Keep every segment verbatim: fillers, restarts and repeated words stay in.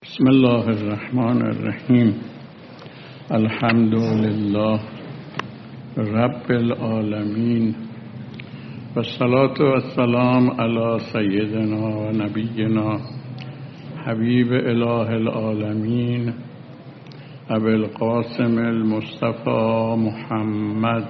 بسم الله الرحمن الرحیم. الحمد لله رب العالمین و الصلاة و السلام علی سیدنا و نبینا حبیب اله العالمین ابی القاسم المصطفى محمد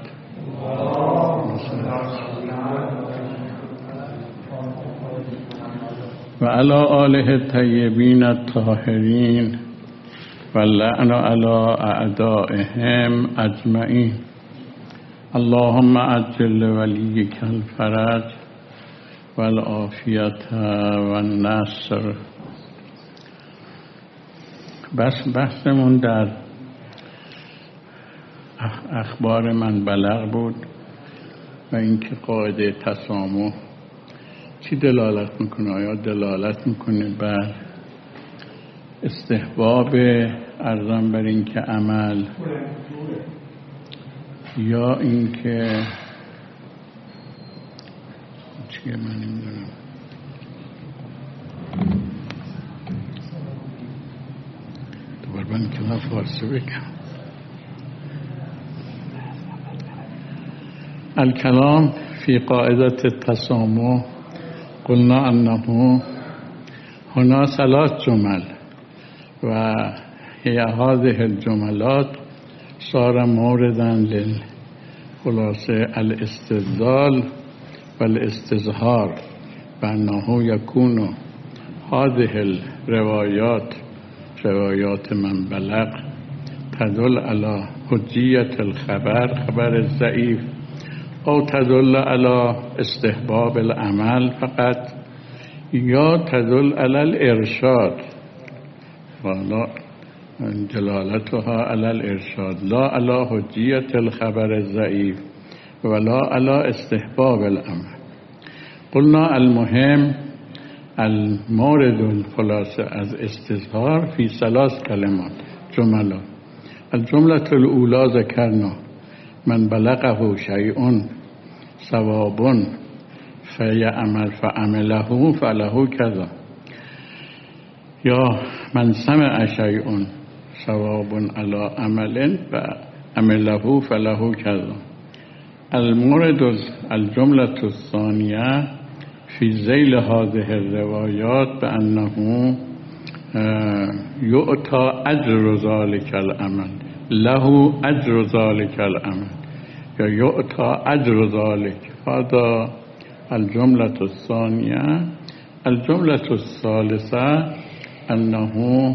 و علی آله الطیبین الطاهرین و اللعن علی اعدائهم اجمعین. اللهم عجل ولیک الفرج و العافیت و النصر. بس بحثمون در اخبار من بلغ بود و اینکه قاعده تسامح چی دلالت میکنه؟ آیا دلالت میکنه بر استحباب ارزان بر این که عمل، یا اینکه چیه؟ من نمیدونم. دوباره من کلام فارسی بگم. الکلام فی قاعده التسامح قلنا انه هنا ثلاث جمل و هي هذه الجملات صار موردا للخلاصه الاستدلال والاستظهار بأنه يكون هذه الروايات روايات من بلغ تدل على حجية الخبر خبر الضعيف او تدل على استحباب العمل فقط، یا تدل على الارشاد ولا دلالتها على الارشاد لا على حجية الخبر الضعيف ولا على استحباب العمل. قلنا المهم المورد الخلاصة از استظهار في ثلاث كلمات جملات. الجملة الأولى ذكرنا من بلغه شيء ثواب فيعمل فعمله فله كذا، یا من سمع شيء ثواب على عمل فعمله فله كذا. المورد الجملة الثانية في ذيل هذه الروايات بأنه يؤتى أجر ذلك العمل، له أجر ذلك العمل، یا يؤتى أجر ذلك. هذا الجملة الثانية. الجملة الثالثة أنه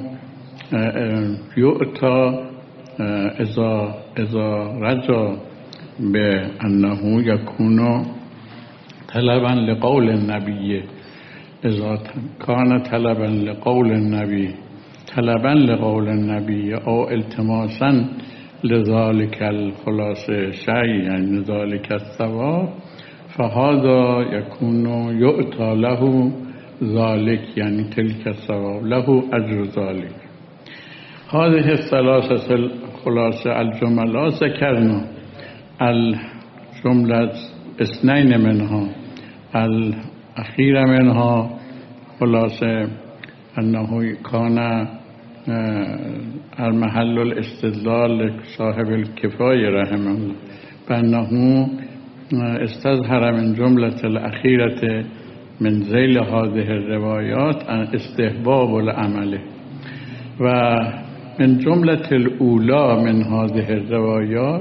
يؤتى إذا إذا رجع بأنه يكون طلبا لقول النبي، إذا كان طلبا لقول النبي طلبا لقول النبي أو التماسا لذلك الخلاصة شيء يعني ذلك الثواب، فهذا يكون يؤتى له ذلك يعني تلك الثواب له أجر ذلك. هذه الثلاثة الخلاصة الجملات ذكرنا الجملة اثنين منها، الأخيرة منها خلاصة أنه كان المحل الاستدلال صاحب الكفاية رحمه الله بأنه استظهر من جملة الأخيرة من ذيل هذه الروايات استحباب العمل، ومن جملة الأولى من هذه الروايات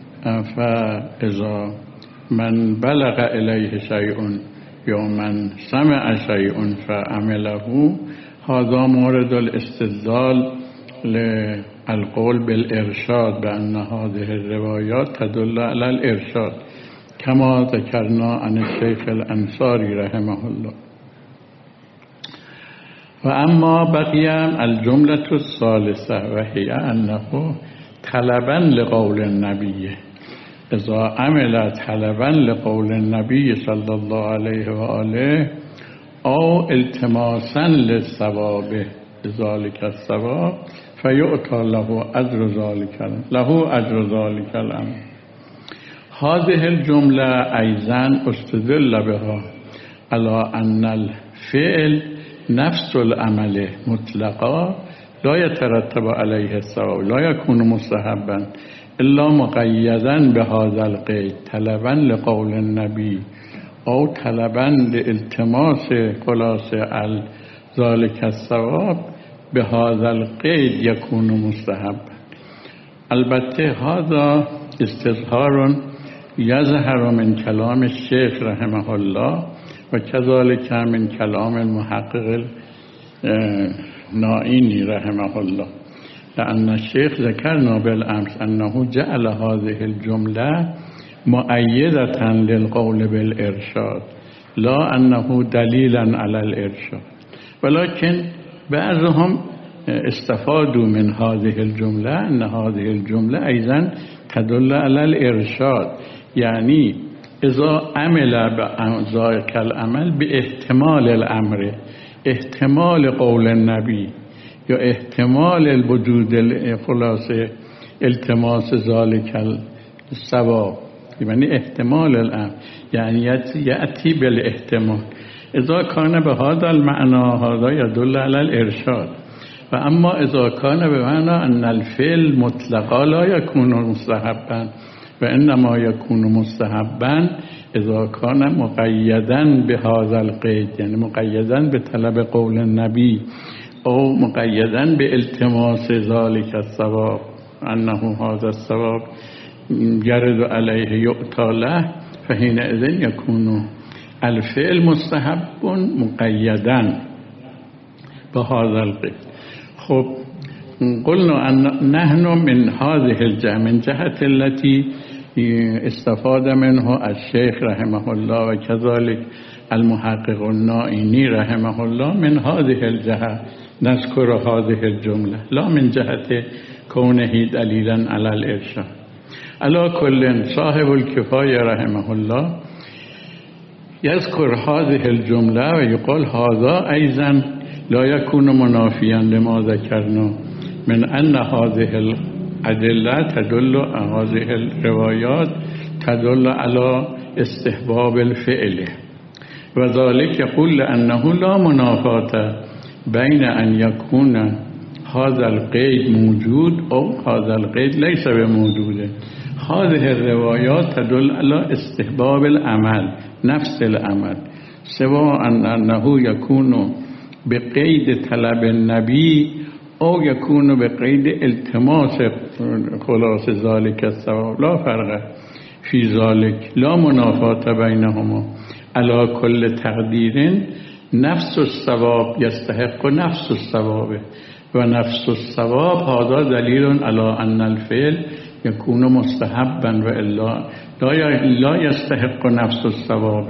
فإذا من بلغ إليه شيء يا من سمع شيء فعمله، هذا مورد الاستدلال للقول بالإرشاد بأن هذه الروايات تدل على الإرشاد كما ذكرنا عن الشيخ الأنصاري رحمه الله. وأما بقي الجملة الثالثة وهي أنه طلبا لقول النبي، إذا عمل طلبا لقول النبي صلى الله عليه وآله أو التماسا للثواب ذلك الثواب فيؤتى له أجر ذلك له أجر ذلك الأمر. هذه الجملة أيضا استدل بها على أن الفعل نفس العمل مطلقا لا يترتب عليه الثواب لا يكون مستحبا الا مقيدا بهذا القید طلبا لقول النبی او طلبا لالتماس خلاص ذلك الثواب بهذا القید يكون مستحبا. البته هذا استظهار يظهر من كلام الشيخ رحمه الله وكذلك من كلام المحقق النائینی رحمه الله، لأن الشيخ ذكرنا بالأمس أنه جعل هذه الجملة مؤيدة للقول بالإرشاد لا أنه دليلا على الإرشاد، ولكن بعضهم استفادوا من هذه الجملة أن هذه الجملة أيضا تدل على الإرشاد، يعني إذا عمل بذلك العمل باحتمال الأمر، احتمال قول النبي یا احتمال الوجود خلاصه التماس ذلك الثواب، یعنی احتمال الامر، یعنی یأتی بالاحتمال. اذا كان بهذا المعنى هذا يدل على الارشاد، و اما اذا كان بمعنى ان الفعل مطلقا لا يكون مستحبا و انما يكون مستحبا اذا كان مقيدا بهذا القید، یعنی مقيدا بطلب قول النبی او مقيدا بالتماس ذلك الثواب انه هذا الثواب يرد عليه يؤتى له، فحينئذ يكون الفعل مستحب مقيدا بهذا القید. خب قلنا أن نحن من هذه الجهة من جهة التي استفاد منه الشيخ رحمه الله وكذلك المحقق النائینی رحمه الله، من هذه الجهة نذكر هذه الجملة لا من جهة كونه دليلا على الإرشاد. على كل صاحب الكفاية رحمه الله يذكر هذه الجملة ويقول هذا أيضا لا يكون منافيا لما ذكرنا من أن هذه الأدلة تدل هذه الروايات تدل على استحباب الفعل، وذلك يقول لأنه لا منافاة بين أن يكون هذا القيد موجود أو هذا القيد ليس بموجود. هذه الروايات تدل على استحباب العمل نفس العمل، سواء أنه يكون بقيد طلب النبي أو يكون بقيد التماس خلاص ذلك الثواب، لا فرق في ذلك، لا منافاة بينهما. على كل تقدير نفس الثواب يستحق نفس الثواب، ونفس الثواب هذا دليل على أن الفعل يكون مستحبا وإلا لا يستحق نفس الثواب.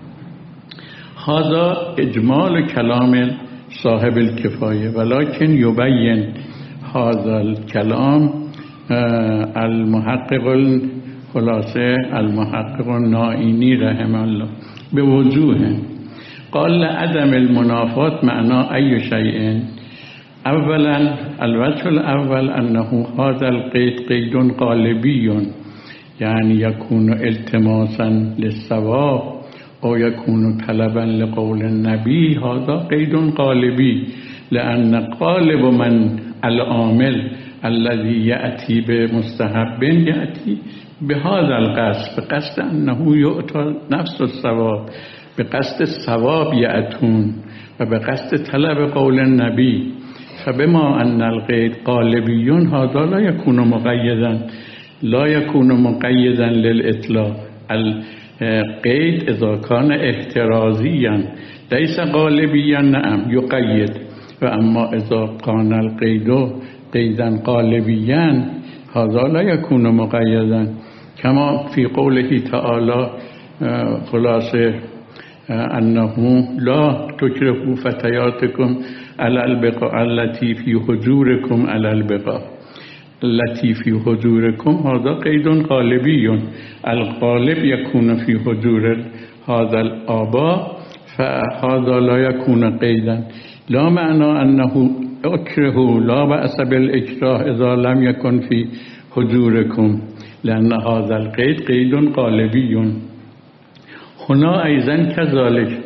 هذا إجمال كلام صاحب الكفاية، ولكن يبين هذا الكلام المحقق الخلاصة المحقق النائینی رحمه الله بوجوه. قال لعدم المنافات معنى أي شيء. اولا الوجه الأول أنه هذا القيد قيد قالبي، يعني يكون التماسا للثواب أو يكون طلبا لقول النبي، هذا قيد قالبي، لأن قالب من العامل الذي يأتي بمستحب يأتي بهذا القصد، بقصد أنه يؤتى نفس الثواب، بقصد الثواب يأتون وبقصد طلب قول النبي. فبما أن القيد قالبي هذا لا يكون مقيدا لا يكون مقيدا للإطلاق. القيد إذا كان احترازيا ليس قالبيا نعم يقيد، وأما إذا كان القيد قيدا قالبيا هذا لا يكون مقيدا، كما في قوله تعالى خلاصة أنه لا تكرهوا فتياتكم على البقاء التي في هجوركم على البقاء التي في هجوركم، هذا قيد قالبي. الغالب يكون في هجور هذا الآباء، فهذا لا يكون قيدا. لا معنى أنه أكره لا بأس بالإكراه إذا لم يكن في هجوركم، لأن هذا القيد قيد قالبي. هنا أيضا كذلك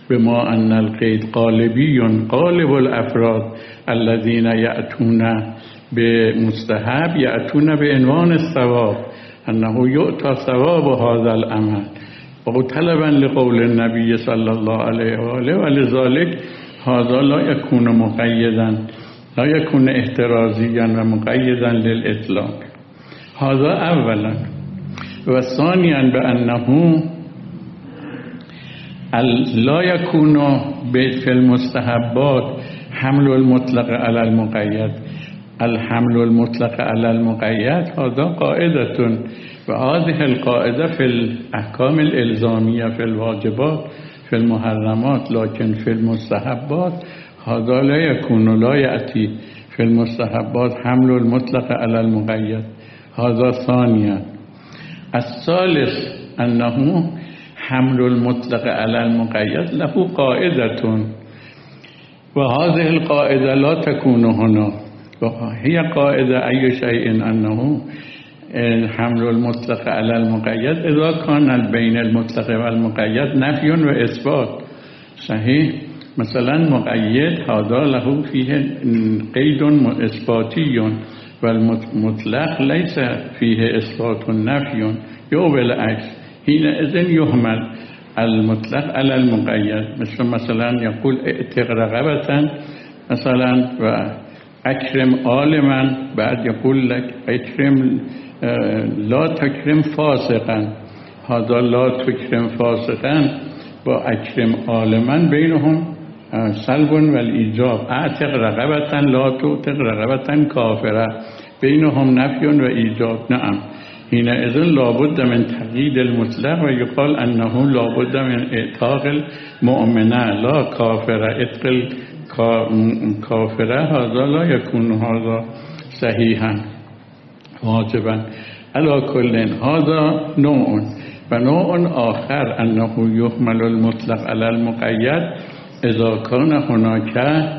بما ان القید قالبی قالب الافراد الذين یأتون به مستحب یأتون به عنوان الثواب انه یؤتی ثواب هذا العمل و طلبا لقول النبی صلی الله علیه و آله ولذلك هذا لا يكون مقيدا لا يكون احترازيا و مقيدا للاطلاق. هذا اولا. و ثانيا بانه لا يكون في المستحبات حمل المطلق على المقيد. الحمل المطلق على المقيد هذا قاعدة و هذه القاعدة في الأحكام الإلزامية في الواجبات في المحرمات، لكن في المستحبات هذا لا يكون لا يأتي في المستحبات حمل المطلق على المقيد. هذا ثانيا. الثالث أنه حمل المطلق على المقيد له قاعدة وهذه القاعدة لا تكون هنا، وهي قاعدة أي شيء أنه حمل المطلق على المقيد إذا كان بين المطلق والمقيد نفي وإثبات. صحيح؟ مثلا مقيد هذا له فيه قيد إثباتي والمطلق ليس فيه إثبات نفي، يو بالعكس حينئذ يهمل المطلق على المقيد. مثل مثلا يقول اعتق رقبة مثلا و اکرم عالما، بعد يقول لك اکرم لا تکرم فاسقا. هذا لا تکرم فاسقا با اکرم عالما بينهم سلب والإيجاب. اعتق رقبة لا تعتق رقبة كافرة بينهم نفي وإيجاب. نعم، حينئذ لابد من تقييد المطلق ويقال أنه لابد من اعتاق المؤمنة لا كافرة. اتق كافرة هذا لا يكون هذا صحيحا واجبا. على كل هذا نوع. ونوع آخر أنه يحمل المطلق على المقيد إذا كان هناك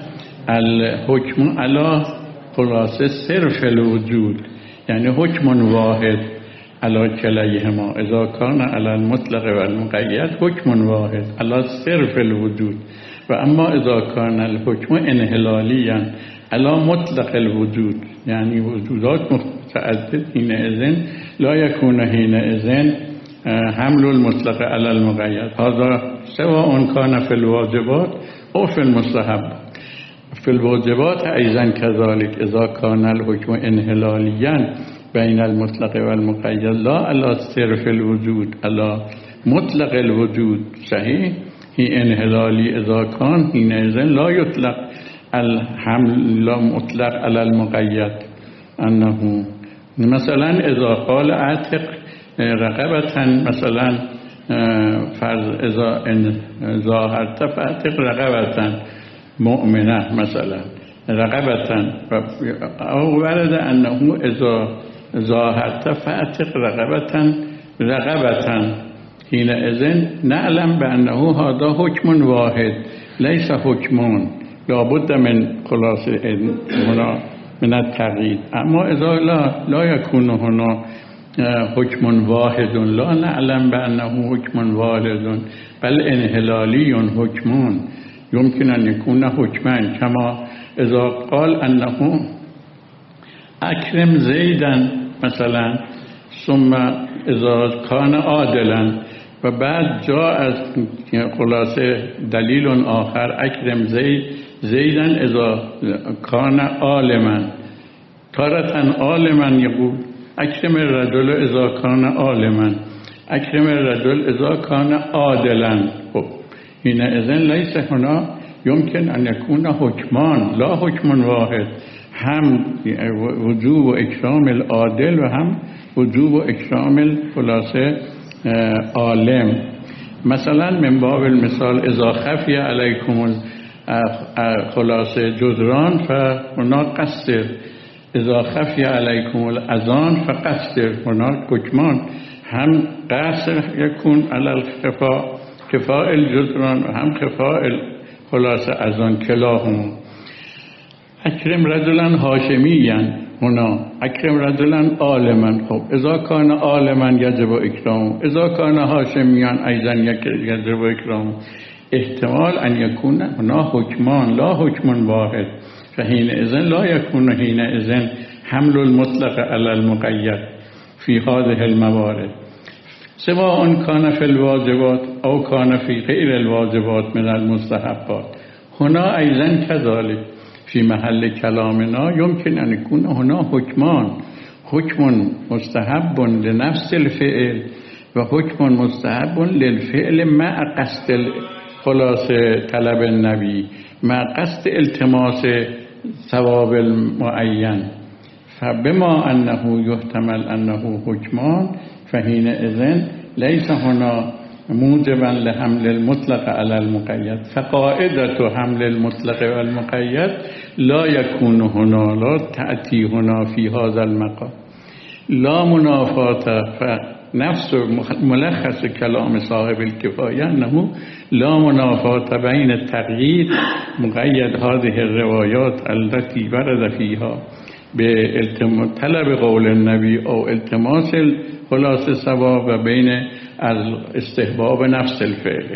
الحكم على خلاصة صرف الوجود، يعني حكم واحد على كليهما. إذا كان على المطلق والمقيد حكم واحد على صرف الوجود. وأما إذا كان الحكم انحلاليا على مطلق الوجود، يعني وجودات متعدد، حينئذ لا يكون حينئذ حمل المطلق على المقيد. هذا سواء كان في الواجبات أو في المستحب. في الواجبات أيضا كذلك إذا كان الحكم انحلاليا بين المطلق والمقيد لا على صرف الوجود على مطلق الوجود. صحيح؟ هي انحلالي إذا كان حينئذ لا يطلق الحمل لا مطلق على المقيد. أنه مثلا إذا قال اعتق رقبة مثلا فرض إذا ظاهرت فاعتق رقبة مؤمنة مثلا رقبة، أو ورد أنه إذا ظاهرت فاعتق رقبة رقبة. حينئذ نعلم بأنه هذا حكم واحد ليس حكمون، لابد من خلاصة هنا من التقييد. أما إذا لا, لا يكون هنا حكم واحد لا نعلم بأنه حكم واحد بل انحلالي حكمون، يمكن أن يكون حكمان. كما إذا قال أنه أكرم زيدا مثلا ثم إذا كان عادلا و بعد جاء خلاصه دلیل آخر اکرم زید زیدا اذا کان عالما. تارة عالما يقول اکرم الرجل اذا کان عالما، اکرم الرجل اذا کان عادلا. خب حينئذ ليس هنا يمكن أن يكون حكمان لا حكم واحد، هم وجوب اکرام العادل و هم وجوب اکرام الخلاصه عالم. مثلا من باب المثال اذا خفي عليكم خلاصه جدران فهناك قصر، اذا خفي عليكم الاذان فقصر. هناك حكمان، هم قصر يكون على الخفاء خفاء الجدران و هم خفاء خلاصه اذان كلاهما. اکرم رجلا هاشميا هنا اکرم رجلا عالما. خب اذا كان عالما يجب اكرامه، اذا كان هاشميا ايضا يجب اكرامه. احتمال ان یکون هنا حکمان لا حکم واحد فحین اذن لا یکون حین اذن حمل المطلق علی المقید فی هذه الموارد سواء کان فی الواجبات او کان فی غیر الواجبات من المستحبات. هنا ایضا كذلك في محل كلامنا يمكن أن يكون هنا حكمان، حكم مستحب لنفس الفعل وحكم مستحب للفعل مع قصد خلاصة طلب النبي مع قصد التماس ثواب المعين. فبما أنه يحتمل أنه حكمان فحينئذ ليس هنا موجبا لحمل المطلق على المقيد. فقاعدة حمل المطلق والمقيد لا يكون هنا، لا تأتي هنا في هذا المقام. لا منافاة. فنفس ملخص كلام صاحب الكفاية أنه لا منافاة بين التقييد مقيد هذه الروايات التي ورد فيها بطلب قول النبي أو التماس خلاص الثواب بين الاستحباب نفس الفعل.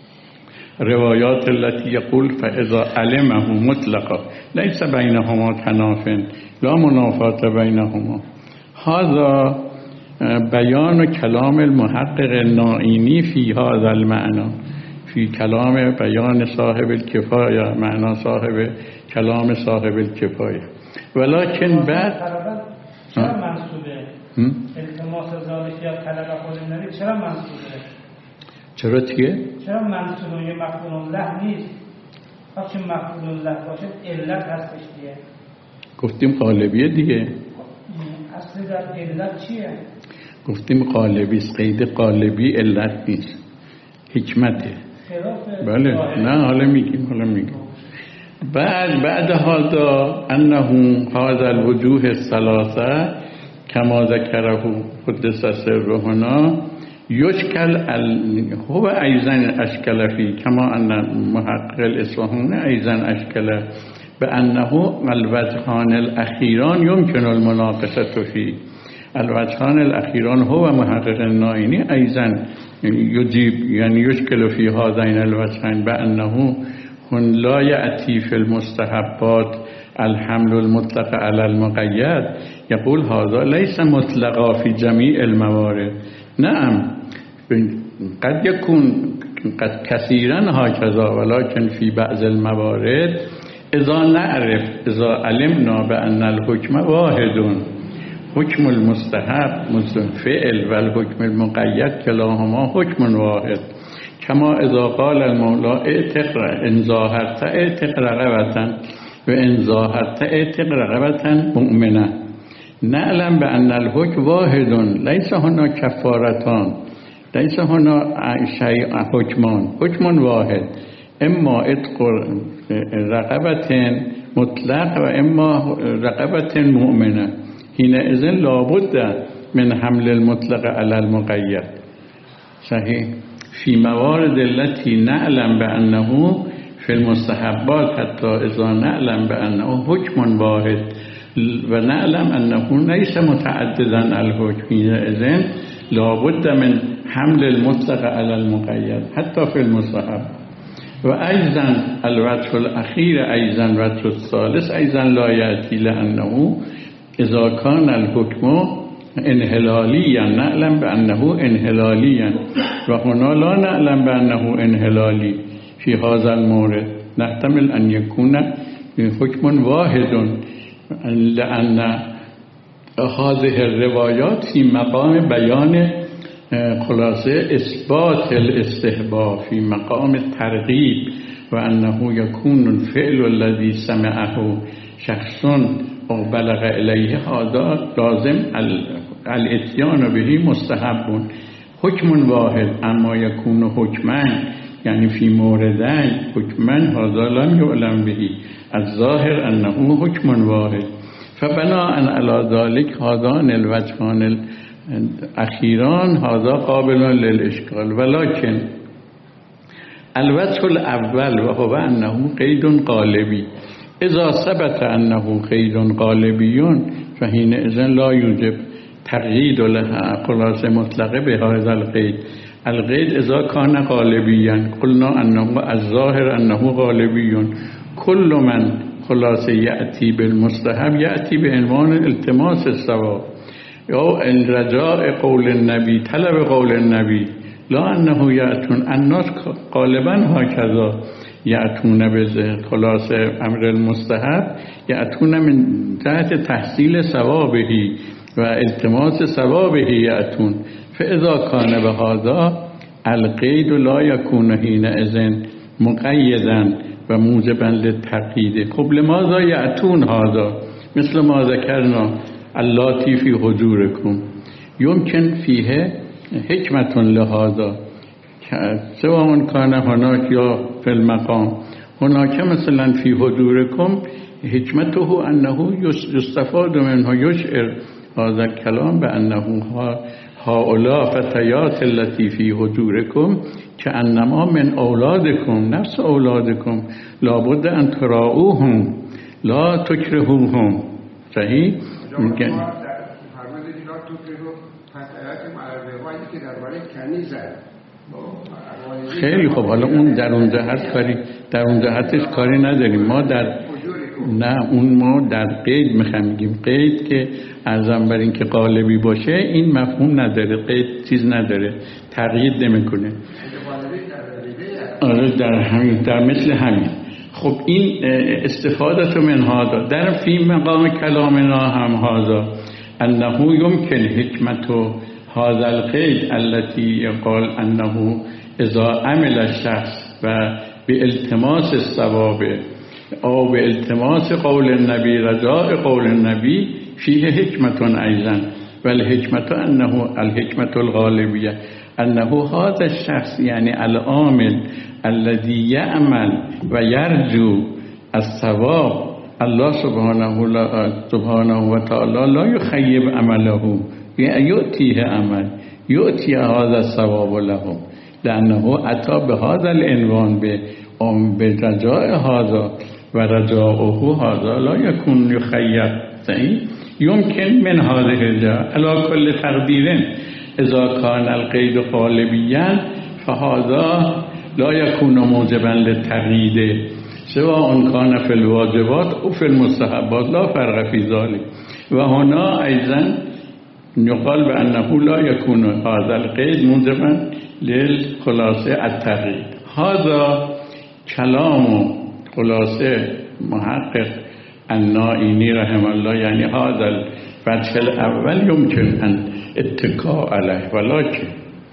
روايات التي يقول فإذا علمه مطلقا ليس بينهما تناف لا منافاة بينهما. هذا بيان كلام المحقق النائینی في هذا المعنى، في كلام بيان صاحب الكفاية، معنى صاحب كلام صاحب الكفاية. ولكن بعد چرا منصوبه؟ التماس ذالک یا طلب قول النبی چرا منصوبه؟ چرا چیه؟ چرا منصوبه؟ یه مفعول له نیست. وقتی مفعول له باشه علت هستش دیگه. گفتیم قالبیه دیگه. اصل در علت چیه؟ گفتیم قالبی است. قید قالبی علت نیست، حکمته. بله نه حالا میگیم حالا میگیم بعد بعد هذا انه هذا الوجوه الثلاثه كما ذكره قدس سره هنا يشكل هو ايضا اشكل فيه كما ان محقق الاصفهاني ايضا اشكل بانه الوجهان الاخيران يمكن المناقشه فيه. الوجهان الاخيران هو محقق النائینی ايضا يجيب يعني يشكل في هذين الوجهين بانه هن لا يأتي في المستحبات الحمل المطلق على المقيد. يقول هذا ليس مطلقا في جميع الموارد. نعم قد يكون قد كثيرا هكذا ولكن في بعض الموارد إذا نعرف إذا علمنا بأن الحكم واحد، حكم المستحب فعل والحكم المقيد كلاهما حكم واحد. كما إذا قال المولى اعتق إن ظاهرت اعتق رقبة وإن ظاهرت اعتق رقبة مؤمنة. نعلم بأن الحكم واحد ليس هنا كفارتان، ليس هنا شيء حكمان، حكم واحد إما عتق رقبة مطلق وإما رقبة مؤمنة. حينئذ لابد من حمل المطلق على المقيد. صحيح. في موارد التي نعلم بأنه في المستحبات حتى إذا نعلم بأنه حكم واحد ونعلم أنه ليس متعددا الحكم إذن لابد من حمل المطلق على المقيد حتى في المستحب. وأيضا الوجه الأخير أيضا الوجه الثالث أيضا لا يأتي لأنه إذا كان الحكم انحلاليا نعلم بأنه انحلاليا وهنا لا نعلم بأنه انحلالي. في هذا المورد نحتمل أن يكون حكم واحد لأن هذه الروايات في مقام بيان خلاصة إثبات الاستحباب في مقام الترغيب وأنه يكون الفعل الذي سمعه شخص أو بلغ إليه هذا لازم الاتيان به مستحب حكم واحد. أما يكون حكمان يعني في موردين حكمان هذا لم يعلم به. الظاهر أنه حكم واحد. فبناء على ذلك هذان الوجهان الأخيران هذا قابل للإشكال. ولكن الوجه الأول وهو أنه قيد قالبي إذا ثبت أنه قيد قالبي فحينئذ لا يوجب تقييد لها خلاصة مطلقة بهذا القيد. القید اذا کان غالبیا قلنا انه الظاهر انه غالبی کل من خلاصه یأتی بالمستحب یأتی به عنوان التماس الثواب یا رجاء قول النبی طلب قول النبی لا انه یأتون الناس غالبا هکذا یأتون به خلاصه امر المستحب یأتون من جهت تحصیل ثوابهی و التماس ثوابه یأتون فاذا کان بهذا القید لا یکون حینئذ مقیدا و موجبا للتقیید. خب لماذا یأتون هذا مثل ما ذکرنا اللاتی فی حجورکم یمکن فیه حکمت لهذا سواء کان هناک یا فی المقام هناک مثلا فی حجورکم حکمته انه یستفاد منه یشعر هذا الكلام بانه هؤلاء فتيات التي في حجوركم كأنما من اولادكم نفس اولادكم لابد ان تراؤوهم لا تكرهوهم. صحیح؟ میگن خیلی خب حالا اون در اون جهت کاری در اون جهتش کاری نداریم ما در نه اون ما در قید میخوام میگیم قید که ارزم بر این که قالبی باشه این مفهوم نداره قید چیز نداره تقیید نمیکنه. آره در همین در مثل همین. خب این استفاده من هذا در فی مقام کلامنا هم هذا انه یمکن حکمت هذا القید التي قال انه اذا عمل الشخص و بالتماس الثواب او بالتماس قول النبی رجاء قول النبی فيه حکمت ایضا والحکمت انه الحکمت الغالبیه انه هذا الشخص یعنی العامل الذي يعمل و يرجو الثواب الله سبحانه سبحانه و تعالی لا يخيب عمله يؤتيه عمل يؤتي هذا الثواب له لانه اتى بهذا العنوان به رجاء هذا و رجاؤه هذا لا يكون يخيب. صحیح؟ يمكن من هذه الجهة على كل تقدير اذا كان القيد غالبيا فهذا لا يكون موجبا للتقييد سواء كان في الواجبات او في المستحبات لا فرق في ذلك. وهنا ايضا يقال بانه لا يكون هذا القيد موجبا للخلاصه التقييد. هذا كلام خلاصه محقق النائینی رحمه الله یعنی هذا الوجه الاول يمكن ان اتکاء علیه ولكن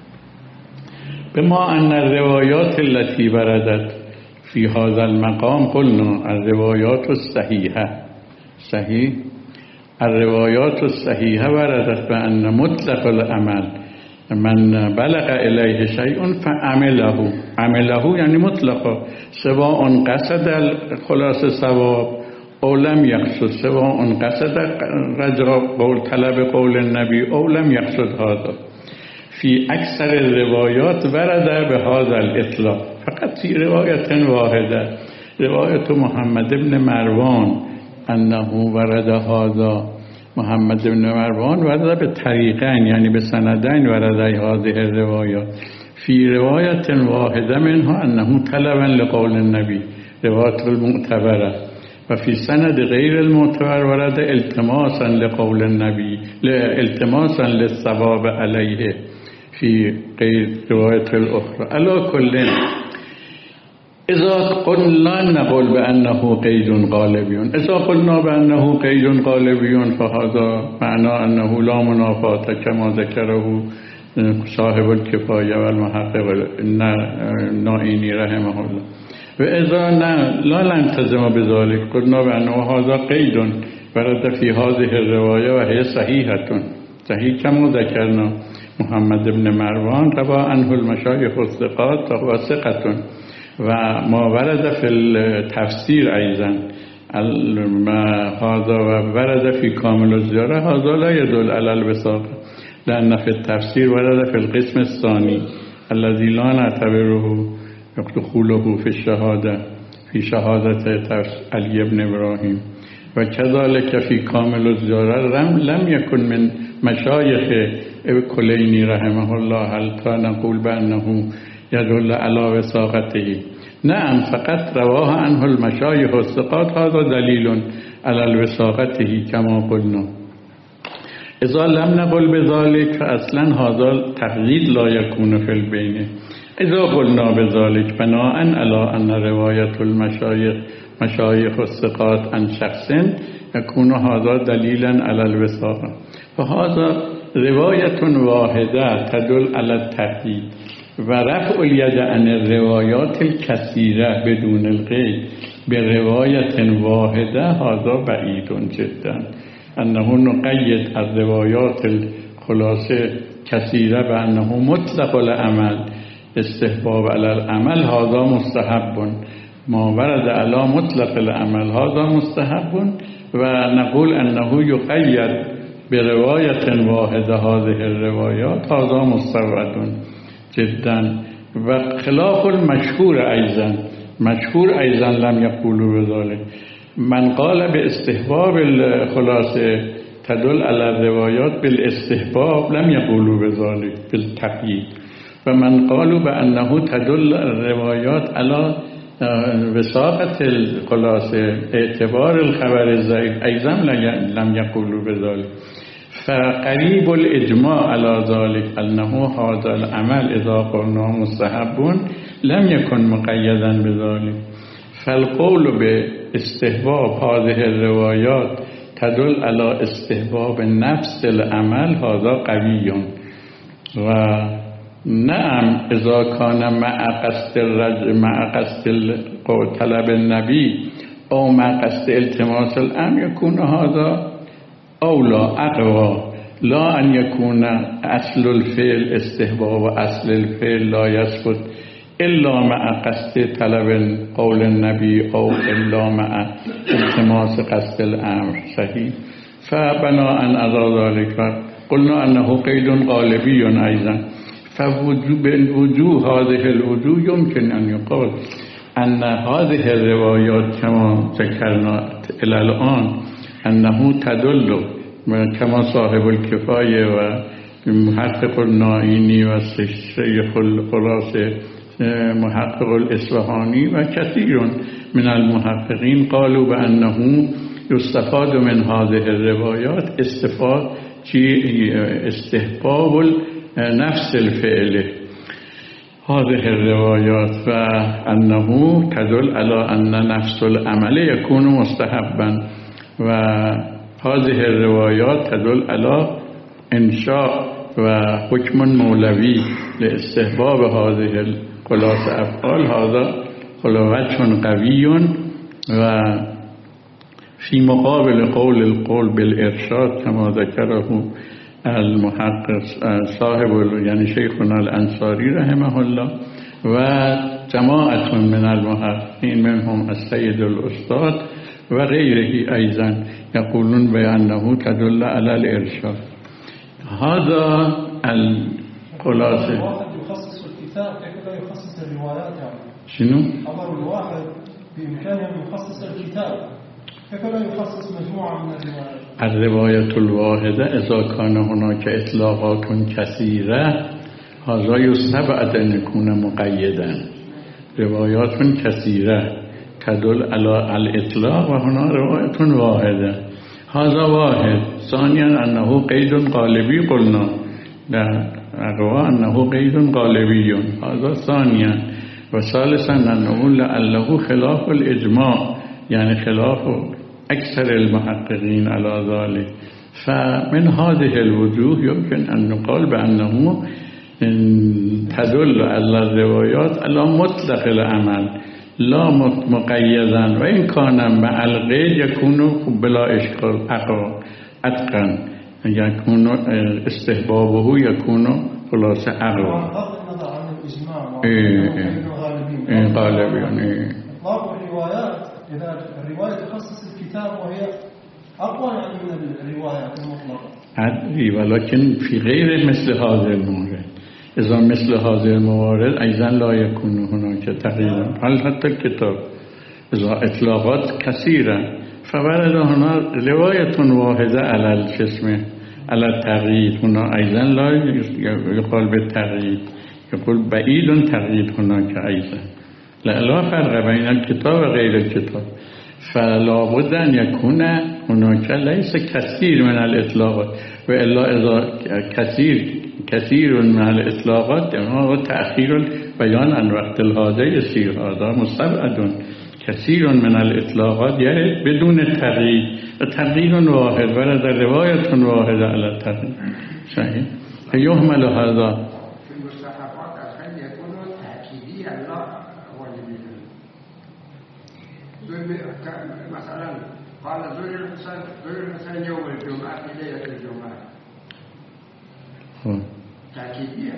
بما ان الروايات التي وردت في هذا المقام قلنا الروايات الصحيحه صحيح الروايات الصحيحه وردت بان مطلق العمل من بلغ الیه شیء فعمله عمله یعنی مطلقا سواء قصد خلاص ثواب او لم يقصد سواء قصد رجاء قول طلب قول النبي او لم يقصد هذا في اکثر الروایات ورد به هذا الاطلاق فقط في رواية واحدة رواية محمد بن مروان انه ورد هذا محمد بن مروان ورد به طریقین یعنی به سندین ورد هذه الروايات في رواية واحدة منها انه طلبا لقول النبي رواية المعتبرة و فی سند غیر المعتبر ورد التماسا لقول النبی التماسا للثواب علیه فی غیر روایت الاخرى. علی کل اذا قلنا نقول بانه قید غالبی اذا قلنا بانه قید غالبی فهذا معنى انه لا منافات كما ذكره صاحب الكفایه و المحقق النائینی رحمه الله. و اذا لا نلتزم بذلك قلنا بانه هذا قید ورد في هذه الروايه وهي صحيحه صحيح كما ذكرنا محمد بن مروان روى عنه المشايخ الثقات وهو ثقة و ما ورد في التفسير ايضا هذا ورد في كامل الزيارة هذا لا يدل على الوثاق لأن في التفسير ورد في القسم الثاني الذي لا نعتبره دخوله في الشهادة في شهادة علي بن إبراهيم و كذلك في کامل الزرار لم يكن من مشایخ کلینی رحمه الله حتى نقول بأنه يدل على وثاقته. نعم فقط رواه عنه المشایخ الثقات، هذا دلیل على الوثاقته كما قلنا. اذا لم نقل بذلك فاصلا هذا تقييد لا يكون في البين. اذا قلنا بذلك بناء على ان رواية المشايخ مشايخ الثقات عن شخص يكون هذا دليلا على الوثاقة، فهذا رواية واحدة تدل على التقييد. ورفع اليد عن الروايات الكثيرة بدون القيد برواية واحدة هذا بعيد جدا. أنه نقيد الروايات الخلاصة كثيرة بأنه مطلق العمل استحباب على العمل هذا مستحب، ما ورد على مطلق العمل هذا مستحب، ونقول أنه يقيد برواية واحدة هذه الروايات هذا مستبعد جدا. وخلاف المشهور أيضا، مشهور أيضا لم يقولوا بذلك. من قال باستحباب الخلاصة تدل على الروايات بالاستحباب لم يقولوا بذلك بالتقييد، ومن قالوا بأنه تدل الروايات على وثاقة الخلاصة اعتبار الخبر الضعيف أيضا لم يقولوا بذلك. فقريب الإجماع على ذلك أنه هذا العمل إذا قلنا مستحب لم يكن مقيدا بذلك. فالقول باستحباب هذه الروايات تدل على استحباب نفس العمل هذا قوي. ونعم إذا كان مع قصد الرجل مع قصد طلب النبي أو مع قصد التماس الأمر يكون هذا أولى أقوى، لا أن يكون أصل الفعل استحباب وأصل الفعل لا يثبت إلا مع قصد طلب قول النبي أو إلا مع التماس قصد الأمر. صحيح. فبناء على ذلك قلنا أنه قيد غالبي أيضا. فوجوه هذه الوجوه يمكن أن يقال أن هذه الروايات كما ذكرنا إلى الآن أنه تدل كما صاحب الكفاية ومحقق النائيني والشيخ الخلاصة محقق الإصفهاني وكثير من المحققين قالوا بأنه يستفاد من هذه الروايات استفاد استحباب نفس الفعل هذه الروايات، وأنه تدل على أن نفس العمل يكون مستحبا. وهذه الروايات تدل على إنشاء وحكم مولوي لاستحباب هذه الخلاصة أفعال، هذا خلاصة قوي. وفي مقابل قول القول بالإرشاد كما ذكره المحقق صاحب يعني شيخنا الأنصاري رحمه الله وجماعة من المحققين منهم السيد الأستاذ وغيره أيضا يقولون بأنه تدل على الإرشاد. هذا الخلاصة. الواحد يخصص الكتاب كيف لا يخصص الروايات يعني؟ شنو؟ أمر الواحد بإمكانه أن يخصص الكتاب كيف لا يخصص مجموعة من الروايات؟ الرواية الواحدة إذا كان هناك إطلاقات كثيرة هذا يستبعد أن يكون مقيدا. روايات كثيرة تدل على الإطلاق وهنا رواية واحدة، هذا واحد. ثانيا أنه قيد غالبي قلنا لا أقوى أنه قيد غالبي هذا ثانيا. وثالثا أنه لعله خلاف الإجماع يعني خلاف أكثر المحققين على ذلك. فمن هذه الوجوه يمكن أن نقول بأنه تدل على الروايات على مطلق العمل لا مقيدا، وإن كان مع القيد يكون بلا إشكال أقوى أتقن، يكون استحبابه يكون خلاصة أقوى. إيه غالبا إيه. إطلاق الروايات إذا الرواية تخصص الكتاب وهي أقوى من الروايات المطلقة. أدري، ولكن في غير مثل هذا المورد. إذا مثل هذا الموارد أيضا لا يكون هناك تغيير. هل حتى الكتاب إذا إطلاقات كثيرة فورد هنا رواية واحدة على الجسم على التغيير هنا أيضا لا يقال بالتغيير، يقول بعيد تغيير هناك أيضا، لا فرق بين الكتاب وغير الكتاب. فلا بد أن يكون هناك ليس كثير من الإطلاقات، وإلا إذا كثير كثير من الإطلاقات هو تأخير البيان عن وقت الحاجة يصير هذا مستبعد. كثير من الإطلاقات يرد بدون تغيير، تغيير واحد ورد رواية واحدة على التغيير صحيح. فيهمل هذا في المصطلحات أصلا يكون تأكيدي لا واجبي. مثلا قال زور الحسن زور الحسن يوم الجمعة في ليلة الجمعة تأكيدية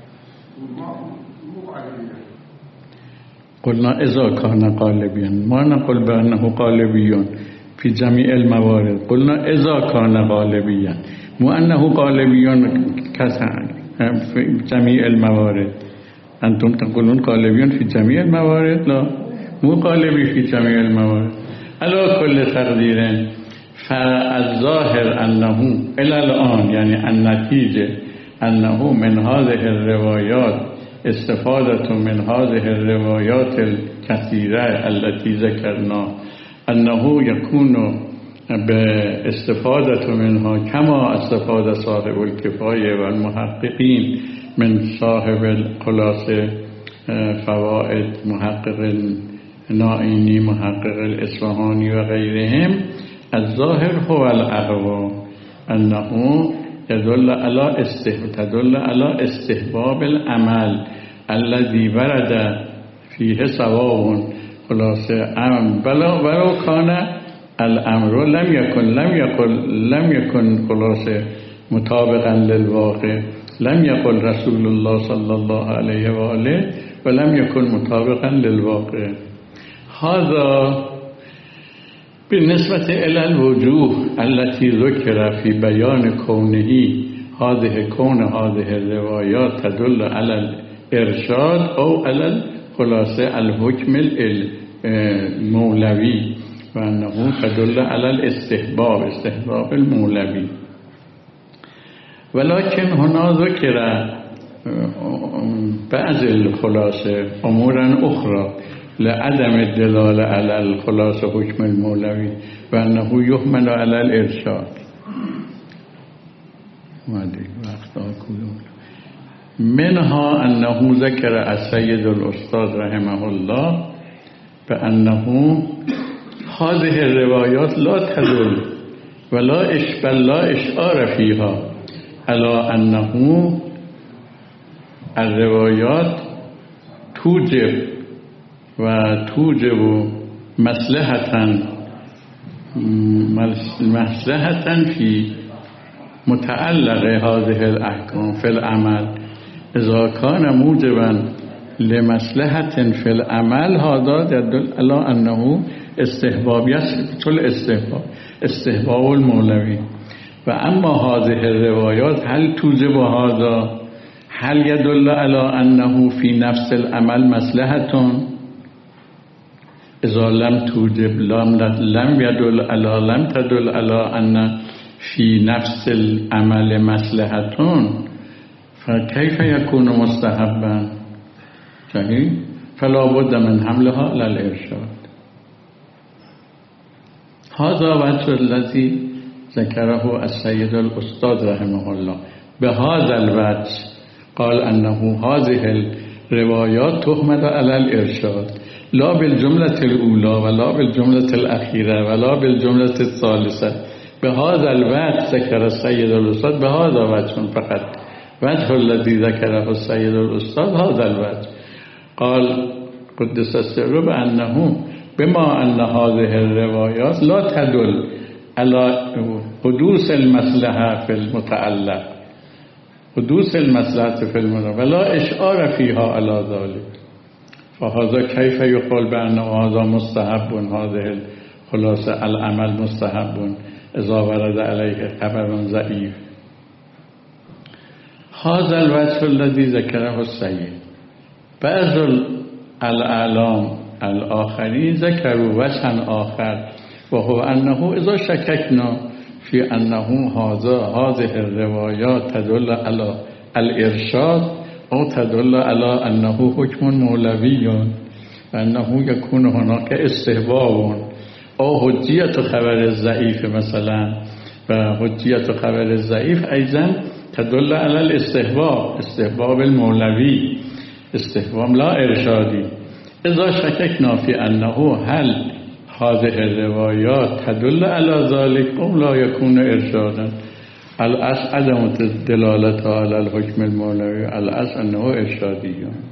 مو واجبية. قلنا إذا كان قالبيا، ما نقول بأنه قالبي في جميع الموارد، قلنا إذا كان قالبيا، مو أنه قالبي في جميع الموارد. أنتم تقولون قالبي في جميع الموارد، لا مو قالبي في جميع الموارد. على كل تقدير فالظاهر أنه إلى الآن يعني النتيجة أنه من هذه الروايات استفادة من هذه الروايات الكثيرة التي ذكرنا أنه يكون باستفادة منها كما استفاد صاحب الكفاية والمحققين من صاحب الخلاصة فوائد محقق النائینی محقق الإصفهاني وغيرهم. الظاهر هو الأقوى أنه يدل على تدل على استحباب العمل الذي ورد فيه ثواب خلاصة أمر بلا ولو كان الأمر لم يكن لم يقل لم يكن خلاصة مطابقا للواقع، لم يقل رسول الله صلى الله عليه وآله ولم يكن مطابقا للواقع. هذا بالنسبة إلى الوجوه التي ذكر في بيان كونه هذه كون هذه الروايات تدل على الإرشاد أو على الخلاصة الحكم المولوي، وأنه تدل على الاستحباب استحباب المولوي. ولكن هنا ذكر بعض الخلاصة أمورا أخرى لعدم الدلالة على الخلاصة حكم المولوي، وأنه يحمل على الإرشاد. منها أنه ذكر السيد الأستاذ رحمه الله بأنه هذه الروايات لا تدل ولا إشبال لا إشعار فيها على أنه الروايات توجب وتوجب مصلحة مصلحة في متعلق هذه الأحكام في العمل. إذا كان موجبا لمصلحة في العمل هذا يدل على أنه استحباب يثبت الاستحباب استحباب المولوي. وأما هذه الروايات هل توجب هذا؟ هل يدل على أنه في نفس العمل مصلحة؟ إذا لم توجب لم لم يدل على لم تدل على أن في نفس العمل مصلحة، فكيف يكون مستحبا؟ صحيح؟ فلا بد من حملها على الإرشاد. هذا وجه الذي ذكره السيد الأستاذ رحمه الله. بهذا الوجه قال أنه هذه الروايات تحمل على الإرشاد، لا بالجملة الأولى ولا بالجملة الأخيرة ولا بالجملة الثالثة. بهذا الوجه ذكر السيد الأستاذ بهذا وجه فقط، وجه الذي ذكره السيد الأستاذ هذا الوجه. قال قدس السر بأنه بما أن هذه الروايات لا تدل على حدوث المصلحة في المتعلق حدوث المصلحة في المتعلق ولا إشعار فيها على ذلك، فهذا كيف يقول بأن هذا مستحب؟ هذه الخلاصة العمل مستحب إذا ورد عليه خبر ضعيف. هذا الوجه الذي ذكره السيد. بعض الأعلام الآخرين ذكروا وجها آخر وهو أنه إذا شككنا في أنه هذا هذه الروايات تدل على الإرشاد أو تدل على أنه حكم مولوي وأنه يكون هناك استحباب أو حجية خبر الضعيف مثلا، وحجية خبر الضعيف أيضا تدل على الاستحباب، استحباب المولوي، استحباب لا إرشادي. إذا شككنا في أنه هل هذه الروايات تدل على ذلك أو لا يكون إرشادا، الأصل عدم الدلالة على الحكم المولوي، الأصل أنه إرشادي.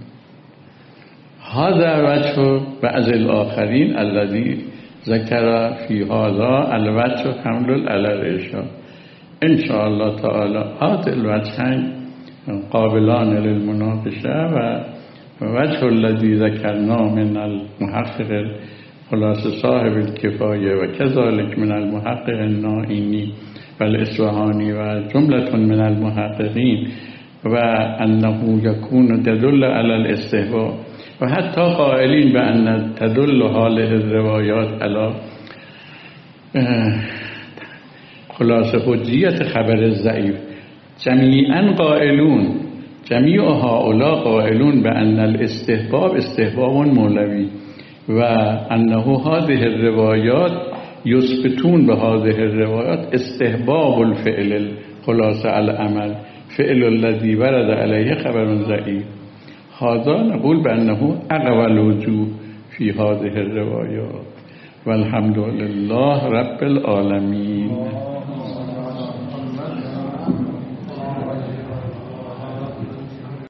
هذا وجه بعض الآخرين الذي ذكر في هذا الوجه حمل على الإرشاد. إن شاء الله تعالى هذا الوجهين قابلان للمناقشة، ووجه الذي ذكرناه من المحقق خلاص صاحب الكفاية وكذلك من المحقق النائینی والإصفهاني وجملة من المحققين، وأنه يكون تدل على الاستحباب، وحتى قائلين بأن تدل هذه الروايات على خلاص حجية خبر الضعيف. جميعا قائلون، جميع هؤلاء قائلون بأن الاستحباب استحباب مولوي، وأنه هذه الروايات يثبتون بهذه الروايات استحباب الفعل خلاص العمل، فعل الذي ورد عليه خبر ضعيف. هذا نقول بأنه أقوى الوجوه في هذه الروايات، والحمد لله رب العالمين.